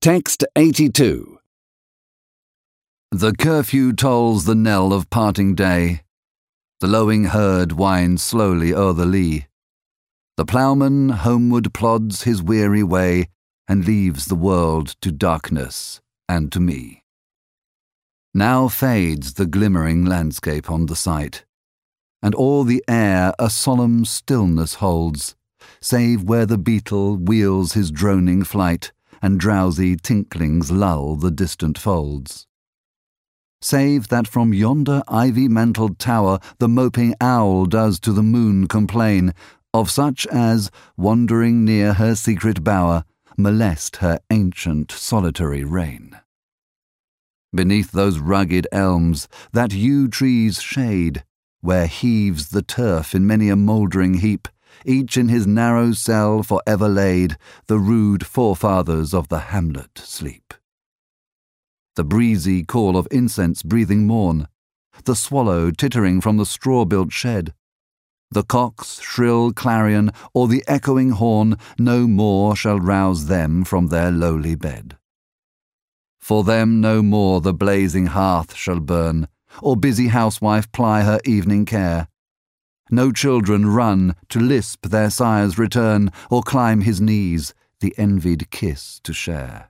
Text 82. The curfew tolls the knell of parting day. The lowing herd winds slowly o'er the lea. The ploughman homeward plods his weary way and leaves the world to darkness and to me. Now fades the glimmering landscape on the sight, and all the air a solemn stillness holds, save where the beetle wheels his droning flight, and drowsy tinklings lull the distant folds. Save that from yonder ivy-mantled tower the moping owl does to the moon complain, of such as, wandering near her secret bower, molest her ancient solitary reign. Beneath those rugged elms, that yew tree's shade, where heaves the turf in many a mouldering heap, each in his narrow cell for ever laid, the rude forefathers of the hamlet sleep. The breezy call of incense-breathing morn, the swallow tittering from the straw-built shed, the cock's shrill clarion or the echoing horn no more shall rouse them from their lowly bed. For them no more the blazing hearth shall burn, or busy housewife ply her evening care. No children run to lisp their sire's return, or climb his knees, the envied kiss to share.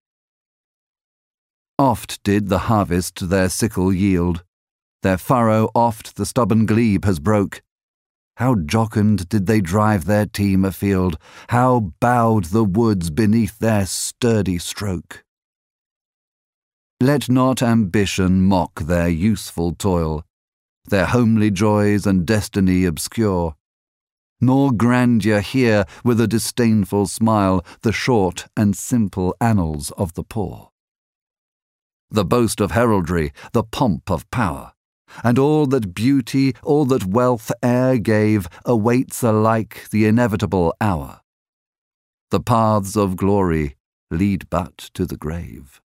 Oft did the harvest their sickle yield, their furrow oft the stubborn glebe has broke. How jocund did they drive their team afield, how bowed the woods beneath their sturdy stroke. Let not ambition mock their useful toil, their homely joys and destiny obscure, nor grandeur hear with a disdainful smile the short and simple annals of the poor. The boast of heraldry, the pomp of power, and all that beauty, all that wealth e'er gave, awaits alike the inevitable hour. The paths of glory lead but to the grave.